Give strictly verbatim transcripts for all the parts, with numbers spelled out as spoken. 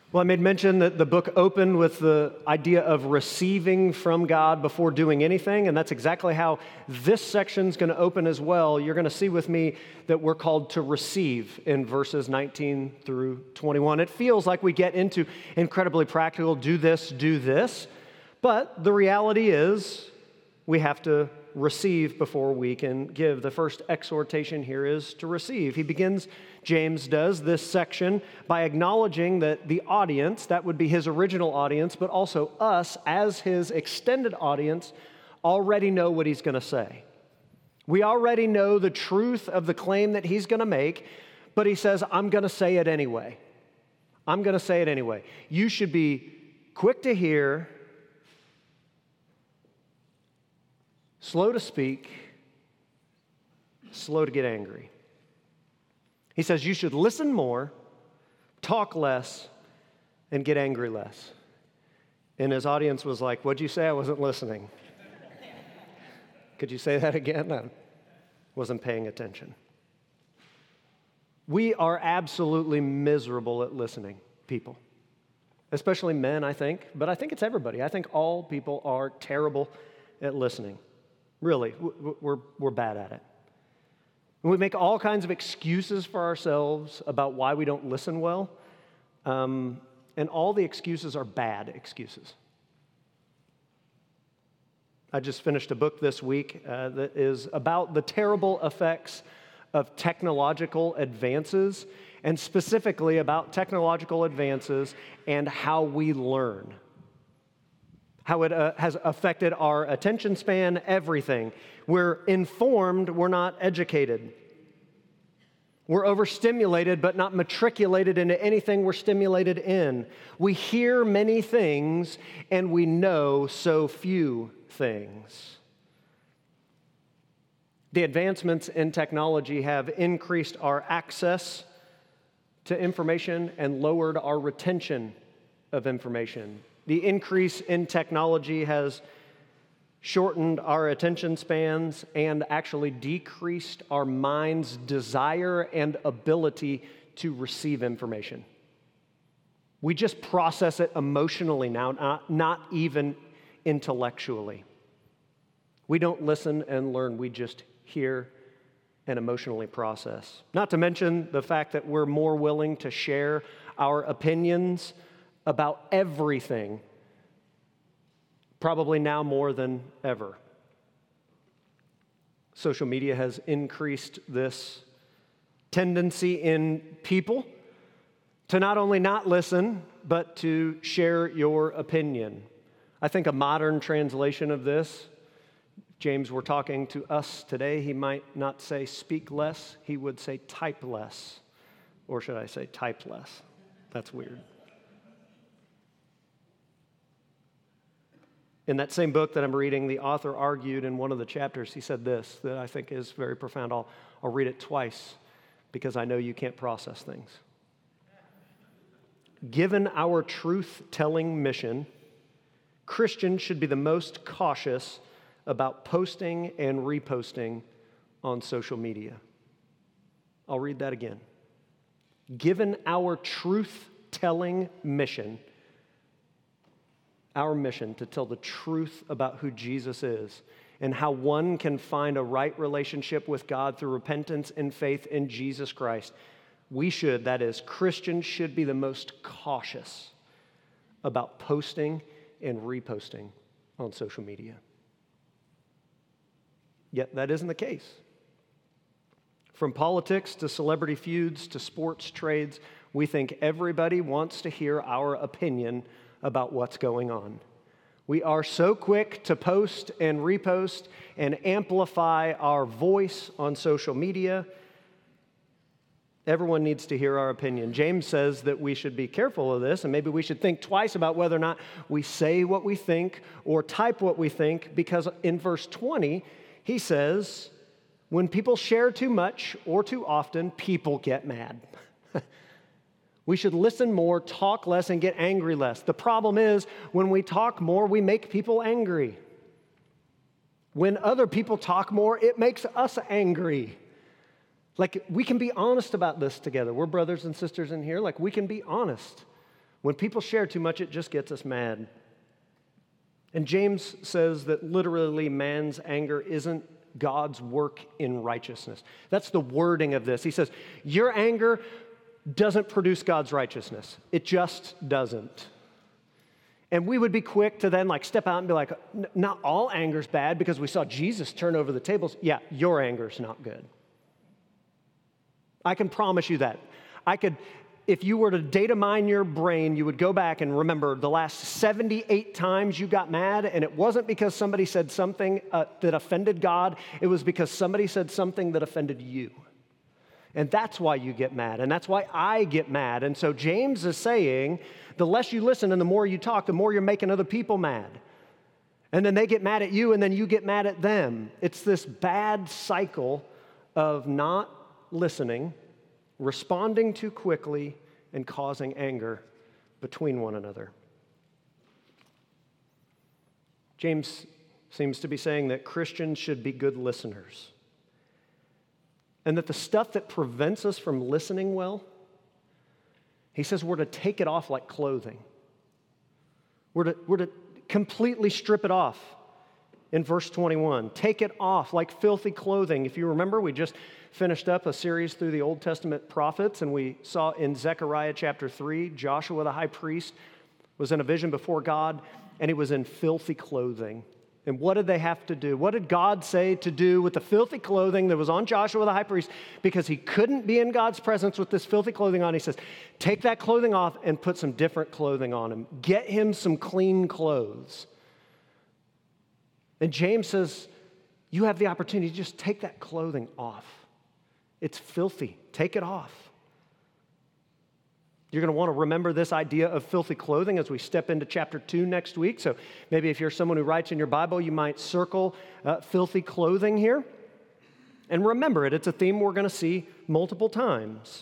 Well, I made mention that the book opened with the idea of receiving from God before doing anything, and that's exactly how this section's going to open as well. You're going to see with me that we're called to receive in verses nineteen through twenty-one. It feels like we get into incredibly practical, do this, do this, but the reality is we have to receive before we can give. The first exhortation here is to receive. He begins, James does, this section by acknowledging that the audience, that would be his original audience, but also us as his extended audience, already know what he's going to say. We already know the truth of the claim that he's going to make, but he says, I'm going to say it anyway. I'm going to say it anyway. You should be quick to hear, slow to speak, slow to get angry. He says you should listen more, talk less, and get angry less. And his audience was like, what'd you say? I wasn't listening. Could you say that again? I wasn't paying attention. We are absolutely miserable at listening, people. Especially men, I think. But I think it's everybody. I think all people are terrible at listening. Really, we're, we're bad at it. And we make all kinds of excuses for ourselves about why we don't listen well, um, and all the excuses are bad excuses. I just finished a book this week uh, that is about the terrible effects of technological advances, and specifically about technological advances and how we learn. How it uh, has affected our attention span, everything. We're informed, we're not educated. We're overstimulated, but not matriculated into anything we're stimulated in. We hear many things, and we know so few things. The advancements in technology have increased our access to information and lowered our retention of information. The increase in technology has shortened our attention spans and actually decreased our mind's desire and ability to receive information. We just process it emotionally now, not, not even intellectually. We don't listen and learn, we just hear and emotionally process. Not to mention the fact that we're more willing to share our opinions about everything, probably now more than ever. Social media has increased this tendency in people to not only not listen, but to share your opinion. I think a modern translation of this, James were talking to us today, he might not say speak less, he would say type less. Or should I say type less? That's weird. In that same book that I'm reading, the author argued in one of the chapters, he said this that I think is very profound. I'll, I'll read it twice because I know you can't process things. Given our truth-telling mission, Christians should be the most cautious about posting and reposting on social media. I'll read that again. Given our truth-telling mission, our mission to tell the truth about who Jesus is and how one can find a right relationship with God through repentance and faith in Jesus Christ, we should, that is, Christians should be the most cautious about posting and reposting on social media. Yet that isn't the case. From politics to celebrity feuds to sports trades, we think everybody wants to hear our opinion about what's going on. We are so quick to post and repost and amplify our voice on social media. Everyone needs to hear our opinion. James says that we should be careful of this, and maybe we should think twice about whether or not we say what we think or type what we think, because in verse twenty, he says, when people share too much or too often, people get mad. We should listen more, talk less, and get angry less. The problem is, when we talk more, we make people angry. When other people talk more, it makes us angry. Like, we can be honest about this together. We're brothers and sisters in here. Like, we can be honest. When people share too much, it just gets us mad. And James says that literally man's anger isn't God's work in righteousness. That's the wording of this. He says, your anger doesn't produce God's righteousness. It just doesn't. And we would be quick to then like step out and be like, not all anger's bad because we saw Jesus turn over the tables. Yeah, your anger's not good. I can promise you that. I could, if you were to data mine your brain, you would go back and remember the last seventy-eight times you got mad, and it wasn't because somebody said something uh, that offended God. It was because somebody said something that offended you. And that's why you get mad, and that's why I get mad. And so James is saying, the less you listen and the more you talk, the more you're making other people mad. And then they get mad at you, and then you get mad at them. It's this bad cycle of not listening, responding too quickly, and causing anger between one another. James seems to be saying that Christians should be good listeners, and that the stuff that prevents us from listening well, he says we're to take it off like clothing. We're to, we're to completely strip it off. In verse twenty-one, take it off like filthy clothing. If you remember, we just finished up a series through the Old Testament prophets, and we saw in Zechariah chapter three, Joshua the high priest was in a vision before God, and he was in filthy clothing. And what did they have to do? What did God say to do with the filthy clothing that was on Joshua the high priest? Because he couldn't be in God's presence with this filthy clothing on. He says, take that clothing off and put some different clothing on him. Get him some clean clothes. And James says, you have the opportunity to just take that clothing off. It's filthy. Take it off. You're going to want to remember this idea of filthy clothing as we step into chapter two next week. So maybe if you're someone who writes in your Bible, you might circle uh, filthy clothing here. And remember it. It's a theme we're going to see multiple times.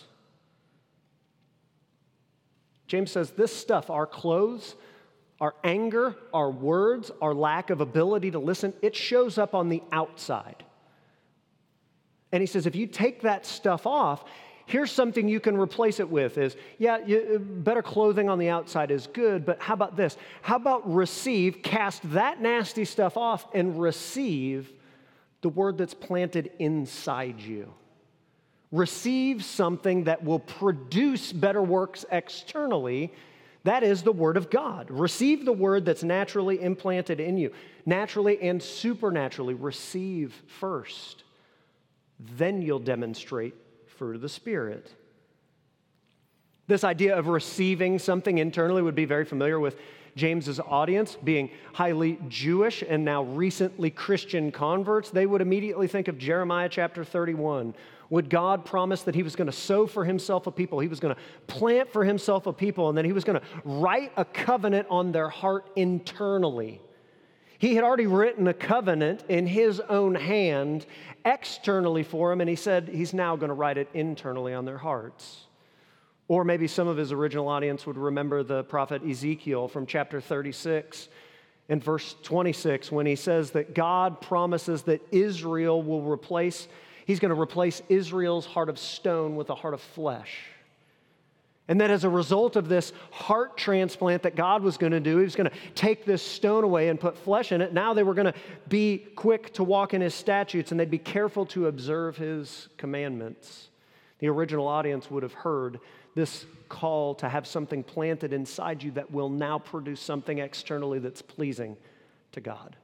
James says this stuff, our clothes, our anger, our words, our lack of ability to listen, it shows up on the outside. And he says, if you take that stuff off, here's something you can replace it with is, yeah, you, better clothing on the outside is good, but how about this? How about receive, cast that nasty stuff off and receive the word that's planted inside you. Receive something that will produce better works externally. That is the word of God. Receive the word that's naturally implanted in you. Naturally and supernaturally. Receive first. Then you'll demonstrate fruit of the Spirit. This idea of receiving something internally would be very familiar with James's audience, being highly Jewish and now recently Christian converts. They would immediately think of Jeremiah chapter thirty-one. Would God promise that he was going to sow for himself a people? He was going to plant for himself a people, and then he was going to write a covenant on their heart internally. He had already written a covenant in his own hand externally for them, and he said he's now going to write it internally on their hearts. Or maybe some of his original audience would remember the prophet Ezekiel from chapter thirty-six and verse twenty-six when he says that God promises that Israel will replace, he's going to replace Israel's heart of stone with a heart of flesh. And that as a result of this heart transplant that God was going to do, he was going to take this stone away and put flesh in it. Now they were going to be quick to walk in his statutes, and they'd be careful to observe his commandments. The original audience would have heard this call to have something planted inside you that will now produce something externally that's pleasing to God.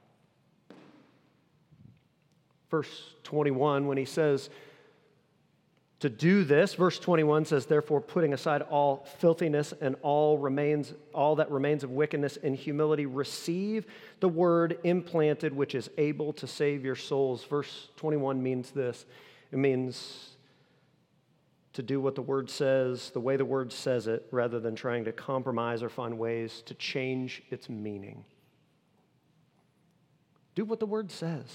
Verse twenty-one, when he says, to do this, verse twenty-one says, therefore, putting aside all filthiness and all remains, all that remains of wickedness and humility, receive the word implanted, which is able to save your souls. Verse twenty-one means this. It means to do what the word says, the way the word says it, rather than trying to compromise or find ways to change its meaning. Do what the word says.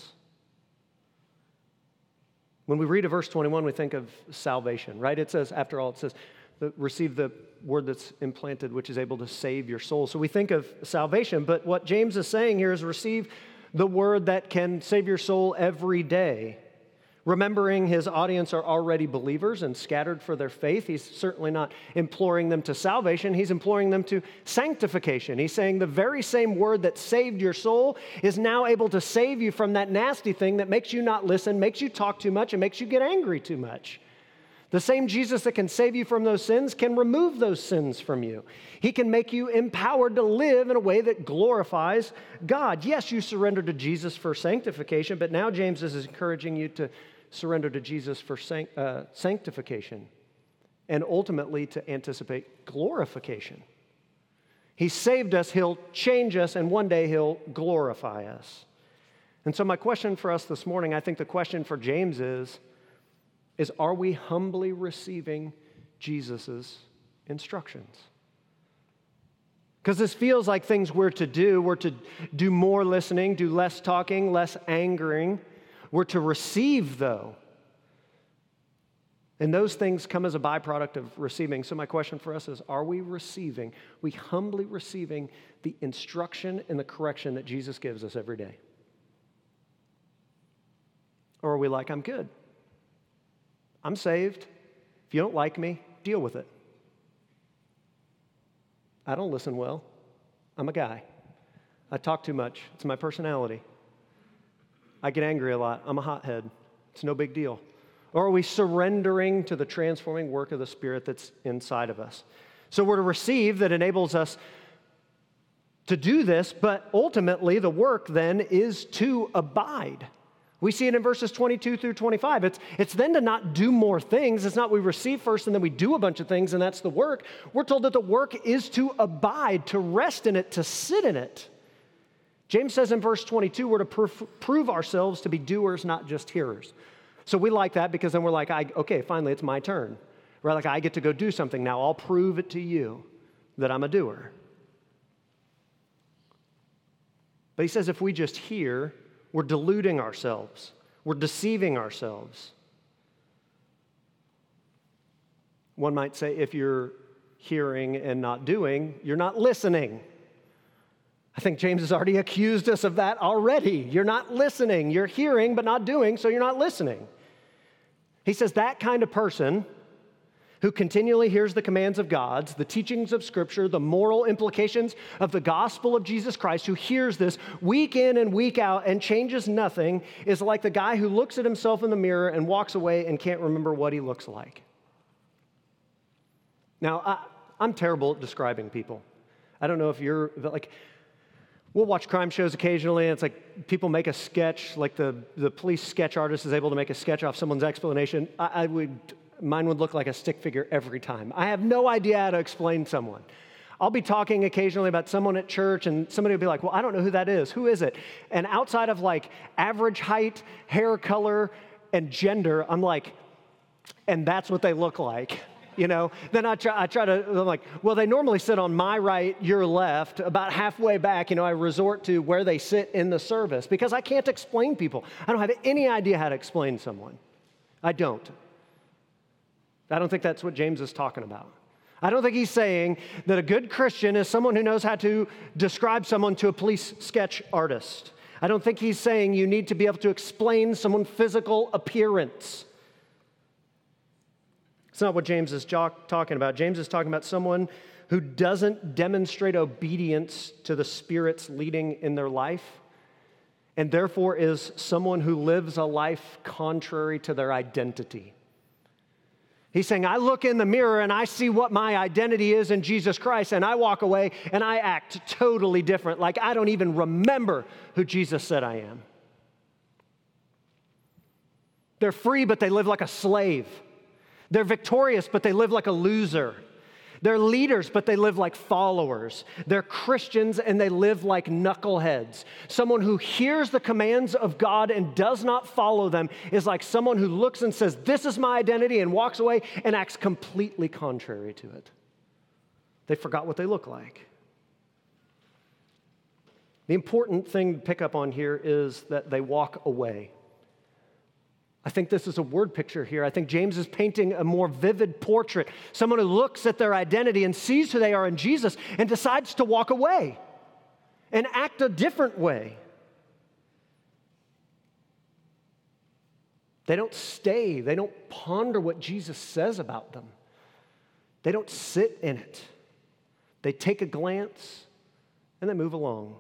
When we read a verse twenty-one, we think of salvation, right? It says, after all, it says, receive the word that's implanted, which is able to save your soul. So we think of salvation, but what James is saying here is receive the word that can save your soul every day. Remembering his audience are already believers and scattered for their faith, he's certainly not imploring them to salvation. He's imploring them to sanctification. He's saying the very same word that saved your soul is now able to save you from that nasty thing that makes you not listen, makes you talk too much, and makes you get angry too much. The same Jesus that can save you from those sins can remove those sins from you. He can make you empowered to live in a way that glorifies God. Yes, you surrender to Jesus for sanctification, but now James is encouraging you to surrender to Jesus for sanct- uh, sanctification and ultimately to anticipate glorification. He saved us, he'll change us, and one day he'll glorify us. And so my question for us this morning, I think the question for James is, is are we humbly receiving Jesus' instructions? Because this feels like things we're to do. We're to do more listening, do less talking, less angering. We're to receive, though. And those things come as a byproduct of receiving. So my question for us is, are we receiving, we humbly receiving the instruction and the correction that Jesus gives us every day? Or are we like, I'm good. I'm saved. If you don't like me, deal with it. I don't listen well. I'm a guy. I talk too much. It's my personality. I get angry a lot. I'm a hothead. It's no big deal. Or are we surrendering to the transforming work of the Spirit that's inside of us? So we're to receive that enables us to do this, but ultimately the work then is to abide. We see it in verses twenty-two through twenty-five. It's, it's then to not do more things. It's not we receive first and then we do a bunch of things and that's the work. We're told that the work is to abide, to rest in it, to sit in it. James says in verse twenty-two, we're to pr- prove ourselves to be doers, not just hearers. So we like that because then we're like, I, okay, finally it's my turn. Right? Like I get to go do something now. I'll prove it to you that I'm a doer. But he says if we just hear, we're deluding ourselves. We're deceiving ourselves. One might say if you're hearing and not doing, you're not listening. I think James has already accused us of that already. You're not listening. You're hearing but not doing, so you're not listening. He says that kind of person who continually hears the commands of God, the teachings of Scripture, the moral implications of the gospel of Jesus Christ, who hears this week in and week out and changes nothing, is like the guy who looks at himself in the mirror and walks away and can't remember what he looks like. Now, I, I'm terrible at describing people. I don't know if you're, like, we'll watch crime shows occasionally, and it's like people make a sketch, like the, the police sketch artist is able to make a sketch off someone's explanation. I, I would... Mine would look like a stick figure every time. I have no idea how to explain someone. I'll be talking occasionally about someone at church, and somebody will be like, well, I don't know who that is. Who is it? And outside of like average height, hair color, and gender, I'm like, and that's what they look like. You know, then I try, I try to, I'm like, well, they normally sit on my right, your left, about halfway back. You know, I resort to where they sit in the service because I can't explain people. I don't have any idea how to explain someone. I don't. I don't think that's what James is talking about. I don't think he's saying that a good Christian is someone who knows how to describe someone to a police sketch artist. I don't think he's saying you need to be able to explain someone's physical appearance. It's not what James is jo- talking about. James is talking about someone who doesn't demonstrate obedience to the Spirit's leading in their life, and therefore is someone who lives a life contrary to their identity. He's saying, I look in the mirror and I see what my identity is in Jesus Christ, and I walk away and I act totally different, like I don't even remember who Jesus said I am. They're free, but they live like a slave. They're victorious, but they live like a loser. They're leaders, but they live like followers. They're Christians, and they live like knuckleheads. Someone who hears the commands of God and does not follow them is like someone who looks and says, this is my identity, and walks away and acts completely contrary to it. They forgot what they look like. The important thing to pick up on here is that they walk away. I think this is a word picture here. I think James is painting a more vivid portrait. Someone who looks at their identity and sees who they are in Jesus and decides to walk away and act a different way. They don't stay. They don't ponder what Jesus says about them. They don't sit in it. They take a glance and they move along.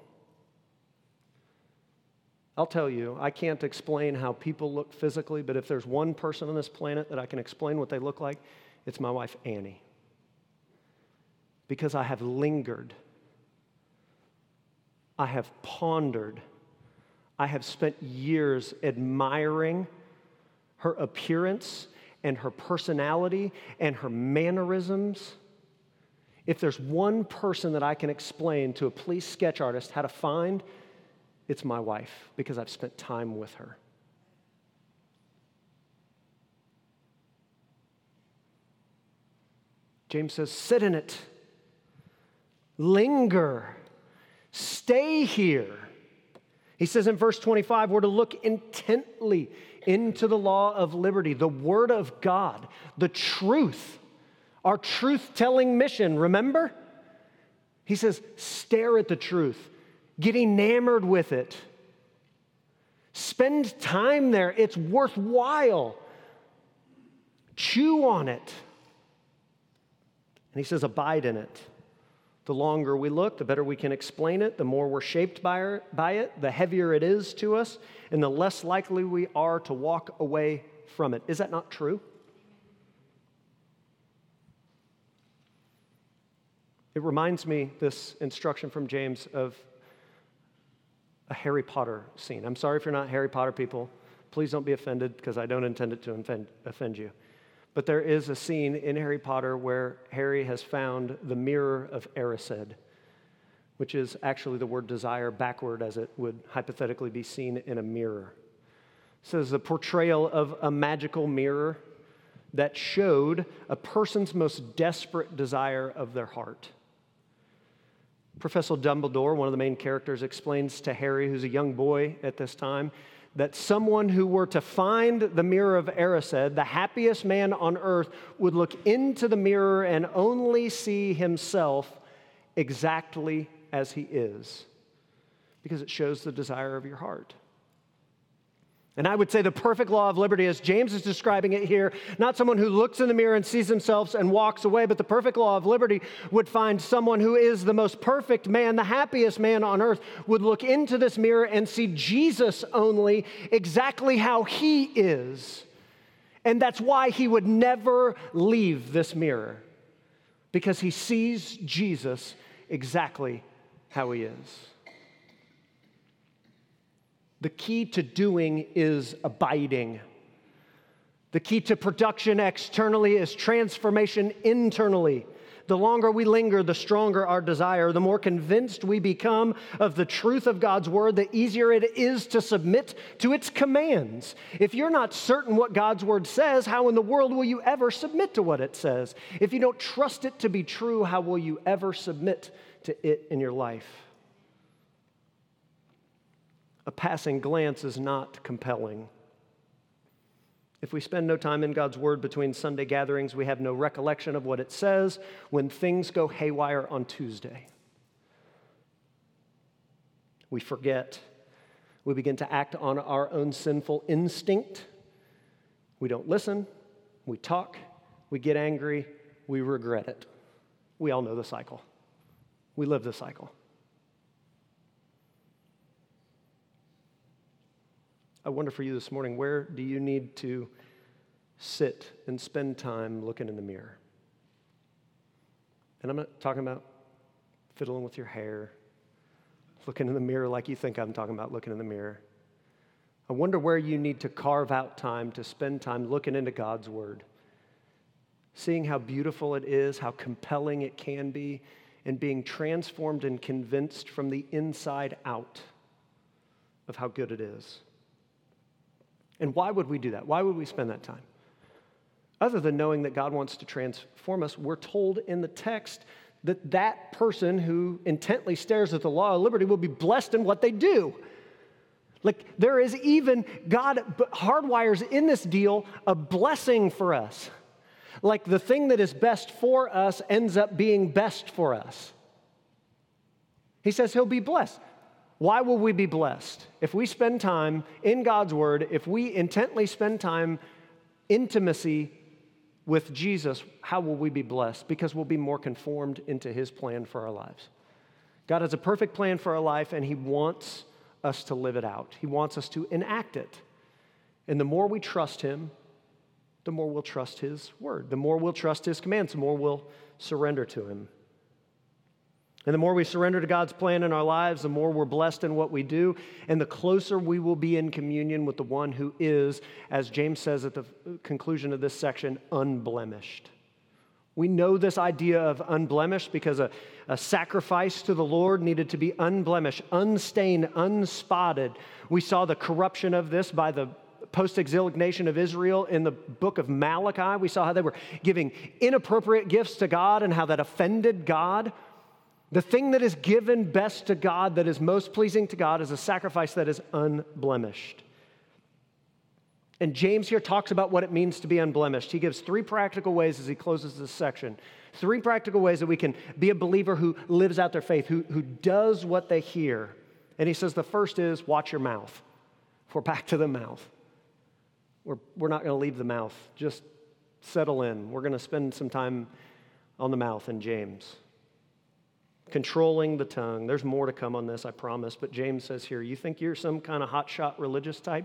I'll tell you, I can't explain how people look physically, but if there's one person on this planet that I can explain what they look like, it's my wife, Annie. Because I have lingered. I have pondered. I have spent years admiring her appearance and her personality and her mannerisms. If there's one person that I can explain to a police sketch artist how to find, it's my wife, because I've spent time with her. James says, sit in it. Linger. Stay here. He says in verse twenty-five, we're to look intently into the law of liberty, the word of God, the truth, our truth-telling mission, remember? He says, stare at the truth. Get enamored with it. Spend time there. It's worthwhile. Chew on it. And he says, abide in it. The longer we look, the better we can explain it, the more we're shaped by it, the heavier it is to us, and the less likely we are to walk away from it. Is that not true? It reminds me, this instruction from James, of a Harry Potter scene. I'm sorry if you're not Harry Potter people. Please don't be offended, because I don't intend it to offend, offend you. But there is a scene in Harry Potter where Harry has found the mirror of Erised, which is actually the word desire backward, as it would hypothetically be seen in a mirror. It says the portrayal of a magical mirror that showed a person's most desperate desire of their heart. Professor Dumbledore, one of the main characters, explains to Harry, who's a young boy at this time, that someone who were to find the mirror of Erised, the happiest man on earth, would look into the mirror and only see himself exactly as he is, because it shows the desire of your heart. And I would say the perfect law of liberty, as James is describing it here, not someone who looks in the mirror and sees themselves and walks away, but the perfect law of liberty would find someone who is the most perfect man, the happiest man on earth, would look into this mirror and see Jesus only exactly how he is. And that's why he would never leave this mirror, because he sees Jesus exactly how he is. The key to doing is abiding. The key to production externally is transformation internally. The longer we linger, the stronger our desire. The more convinced we become of the truth of God's word, the easier it is to submit to its commands. If you're not certain what God's word says, how in the world will you ever submit to what it says? If you don't trust it to be true, how will you ever submit to it in your life? A passing glance is not compelling. If we spend no time in God's word between Sunday gatherings, we have no recollection of what it says when things go haywire on Tuesday. We forget. We begin to act on our own sinful instinct. We don't listen. We talk. We get angry. We regret it. We all know the cycle. We live the cycle. I wonder for you this morning, where do you need to sit and spend time looking in the mirror? And I'm not talking about fiddling with your hair, looking in the mirror like you think I'm talking about looking in the mirror. I wonder where you need to carve out time to spend time looking into God's word, seeing how beautiful it is, how compelling it can be, and being transformed and convinced from the inside out of how good it is. And why would we do that? Why would we spend that time? Other than knowing that God wants to transform us, we're told in the text that that person who intently stares at the law of liberty will be blessed in what they do. Like there is even, God hardwires in this deal a blessing for us. Like the thing that is best for us ends up being best for us. He says he'll be blessed. Why will we be blessed? If we spend time in God's Word, if we intently spend time intimacy with Jesus, how will we be blessed? Because we'll be more conformed into His plan for our lives. God has a perfect plan for our life, and He wants us to live it out. He wants us to enact it. And the more we trust Him, the more we'll trust His Word. The more we'll trust His commands, the more we'll surrender to Him. And the more we surrender to God's plan in our lives, the more we're blessed in what we do, and the closer we will be in communion with the one who is, as James says at the conclusion of this section, unblemished. We know this idea of unblemished because a, a sacrifice to the Lord needed to be unblemished, unstained, unspotted. We saw the corruption of this by the post-exilic nation of Israel in the book of Malachi. We saw how they were giving inappropriate gifts to God and how that offended God. The thing that is given best to God, that is most pleasing to God, is a sacrifice that is unblemished. And James here talks about what it means to be unblemished. He gives three practical ways as he closes this section. Three practical ways that we can be a believer who lives out their faith, who, who does what they hear. And he says the first is watch your mouth. We're back to the mouth. We're, we're not going to leave the mouth. Just settle in. We're going to spend some time on the mouth in James. Controlling the tongue. There's more to come on this, I promise. But James says here, you think you're some kind of hotshot religious type?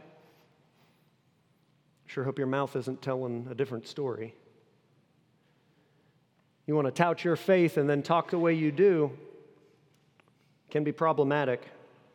Sure hope your mouth isn't telling a different story. You want to tout your faith and then talk the way you do, can be problematic.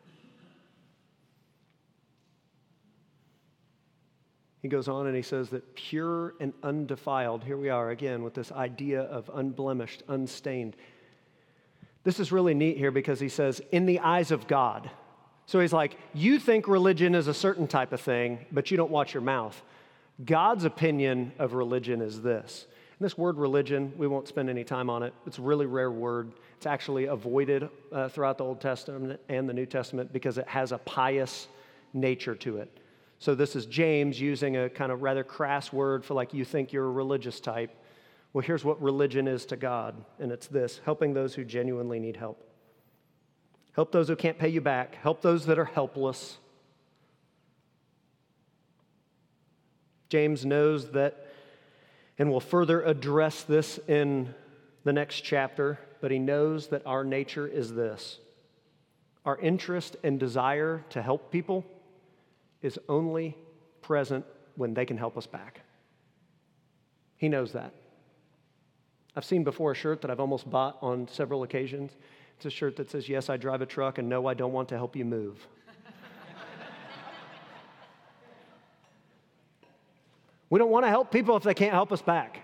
He goes on and he says that pure and undefiled, here we are again with this idea of unblemished, unstained. This is really neat here because he says, in the eyes of God. So he's like, you think religion is a certain type of thing, but you don't watch your mouth. God's opinion of religion is this. And this word religion, we won't spend any time on it. It's a really rare word. It's actually avoided uh, throughout the Old Testament and the New Testament because it has a pious nature to it. So this is James using a kind of rather crass word for like, you think you're a religious type. Well, here's what religion is to God, and it's this: helping those who genuinely need help. Help those who can't pay you back. Help those that are helpless. James knows that, and will further address this in the next chapter, but he knows that our nature is this. Our interest and desire to help people is only present when they can help us back. He knows that. I've seen before a shirt that I've almost bought on several occasions. It's a shirt that says, yes, I drive a truck, and no, I don't want to help you move. We don't want to help people if they can't help us back.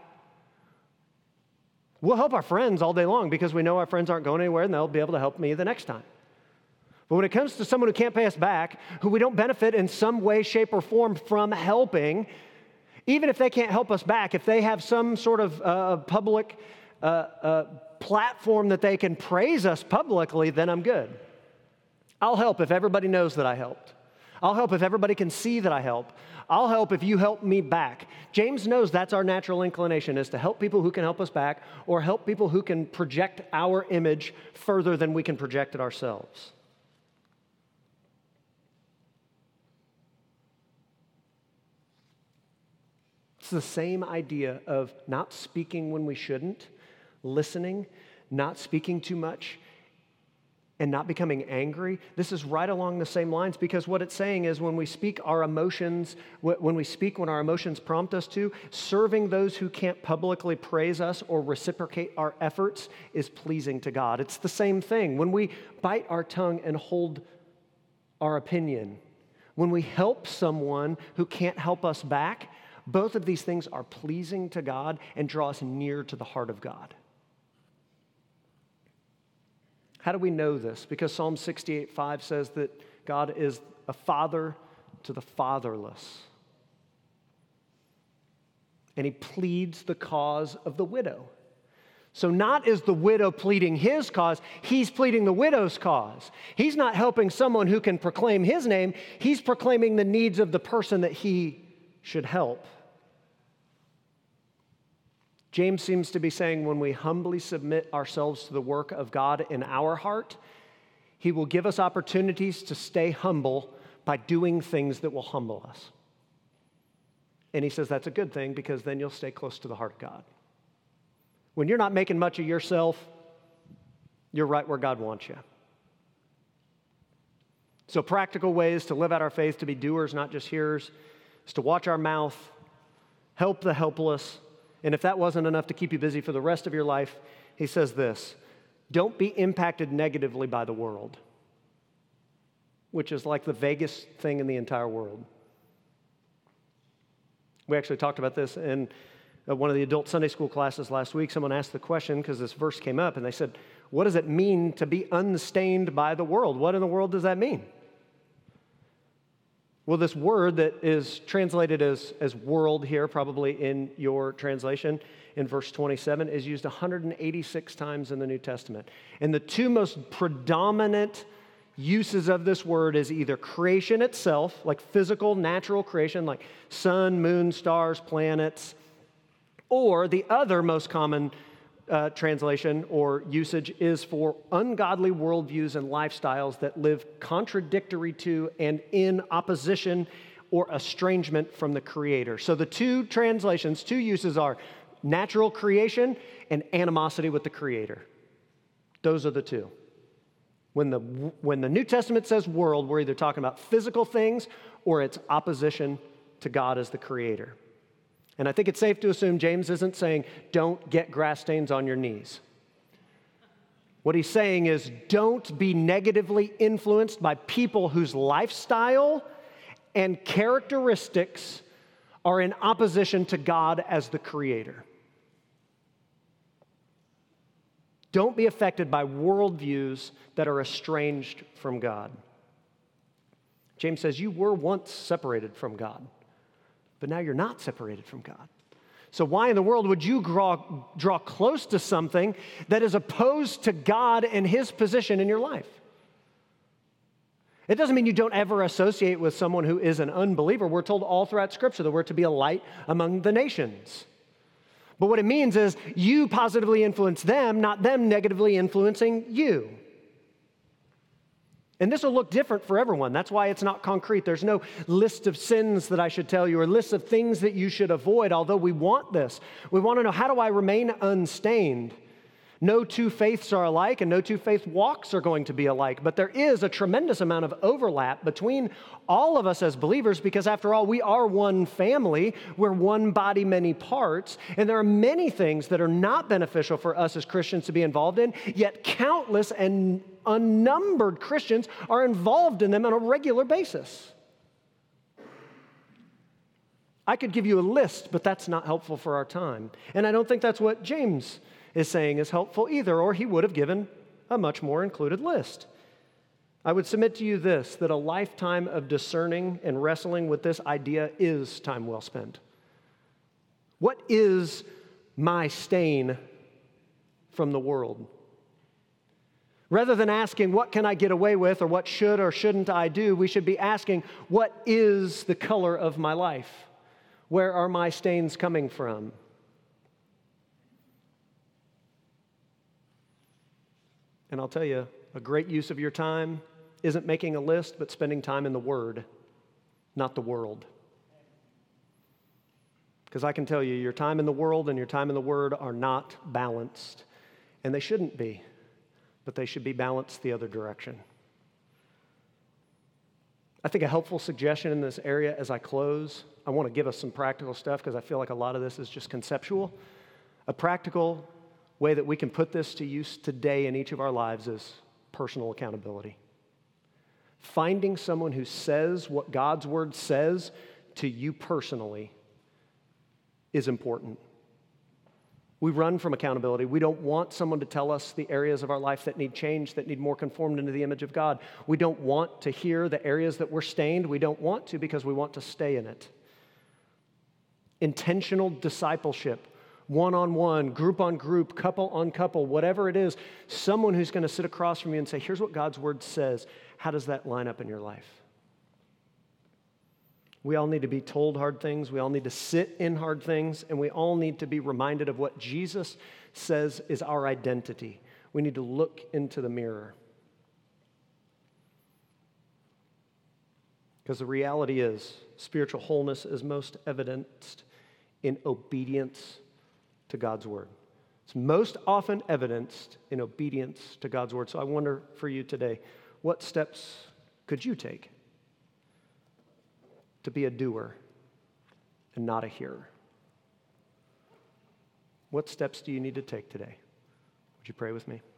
We'll help our friends all day long because we know our friends aren't going anywhere and they'll be able to help me the next time. But when it comes to someone who can't pay us back, who we don't benefit in some way, shape, or form from helping, even if they can't help us back, if they have some sort of uh, public uh, uh, platform that they can praise us publicly, then I'm good. I'll help if everybody knows that I helped. I'll help if everybody can see that I help. I'll help if you help me back. James knows that's our natural inclination, is to help people who can help us back or help people who can project our image further than we can project it ourselves. It's the same idea of not speaking when we shouldn't, listening, not speaking too much, and not becoming angry. This is right along the same lines because what it's saying is when we speak our emotions, when we speak when our emotions prompt us to, serving those who can't publicly praise us or reciprocate our efforts is pleasing to God. It's the same thing. When we bite our tongue and hold our opinion, when we help someone who can't help us back, both of these things are pleasing to God and draw us near to the heart of God. How do we know this? Because Psalm sixty-eight five says that God is a father to the fatherless. And he pleads the cause of the widow. So not is the widow pleading his cause, he's pleading the widow's cause. He's not helping someone who can proclaim his name, he's proclaiming the needs of the person that he should help. James seems to be saying when we humbly submit ourselves to the work of God in our heart, He will give us opportunities to stay humble by doing things that will humble us. And he says that's a good thing because then you'll stay close to the heart of God. When you're not making much of yourself, you're right where God wants you. So practical ways to live out our faith, to be doers, not just hearers, is to watch our mouth, help the helpless. And if that wasn't enough to keep you busy for the rest of your life, he says this: don't be impacted negatively by the world, which is like the vaguest thing in the entire world. We actually talked about this in one of the adult Sunday school classes last week. Someone asked the question because this verse came up, and they said, what does it mean to be unstained by the world? What in the world does that mean? Well, this word that is translated as, as world here, probably in your translation, in verse twenty-seven, is used one hundred eighty-six times in the New Testament. And the two most predominant uses of this word is either creation itself, like physical, natural creation, like sun, moon, stars, planets, or the other most common uh, translation or usage is for ungodly worldviews and lifestyles that live contradictory to and in opposition or estrangement from the Creator. So the two translations, two uses are natural creation and animosity with the Creator. Those are the two. When the, when the New Testament says world, we're either talking about physical things or it's opposition to God as the Creator. And I think it's safe to assume James isn't saying, don't get grass stains on your knees. What he's saying is, don't be negatively influenced by people whose lifestyle and characteristics are in opposition to God as the Creator. Don't be affected by worldviews that are estranged from God. James says, you were once separated from God, but now you're not separated from God. So why in the world would you draw, draw close to something that is opposed to God and His position in your life? It doesn't mean you don't ever associate with someone who is an unbeliever. We're told all throughout Scripture that we're to be a light among the nations. But what it means is you positively influence them, not them negatively influencing you. And this will look different for everyone. That's why it's not concrete. There's no list of sins that I should tell you or list of things that you should avoid, although we want this. We want to know, how do I remain unstained? No two faiths are alike, and no two faith walks are going to be alike. But there is a tremendous amount of overlap between all of us as believers because, after all, we are one family. We're one body, many parts. And there are many things that are not beneficial for us as Christians to be involved in, yet countless and unnumbered Christians are involved in them on a regular basis. I could give you a list, but that's not helpful for our time. And I don't think that's what James is saying is helpful either, or he would have given a much more included list. I would submit to you this, that a lifetime of discerning and wrestling with this idea is time well spent. What is my stain from the world? Rather than asking, what can I get away with, or what should or shouldn't I do, we should be asking, what is the color of my life? Where are my stains coming from? And I'll tell you, a great use of your time isn't making a list, but spending time in the Word, not the world. Because I can tell you, your time in the world and your time in the Word are not balanced. And they shouldn't be, but they should be balanced the other direction. I think a helpful suggestion in this area as I close, I want to give us some practical stuff because I feel like a lot of this is just conceptual. A practical way that we can put this to use today in each of our lives is personal accountability. Finding someone who says what God's Word says to you personally is important. We run from accountability. We don't want someone to tell us the areas of our life that need change, that need more conformed into the image of God. We don't want to hear the areas that we're stained. We don't want to because we want to stay in it. Intentional discipleship, one-on-one, group-on-group, couple-on-couple, whatever it is, someone who's going to sit across from you and say, here's what God's Word says. How does that line up in your life? We all need to be told hard things. We all need to sit in hard things. And we all need to be reminded of what Jesus says is our identity. We need to look into the mirror. Because the reality is, spiritual wholeness is most evidenced in obedience to God's word. It's most often evidenced in obedience to God's word. So I wonder for you today, what steps could you take to be a doer and not a hearer? What steps do you need to take today? Would you pray with me?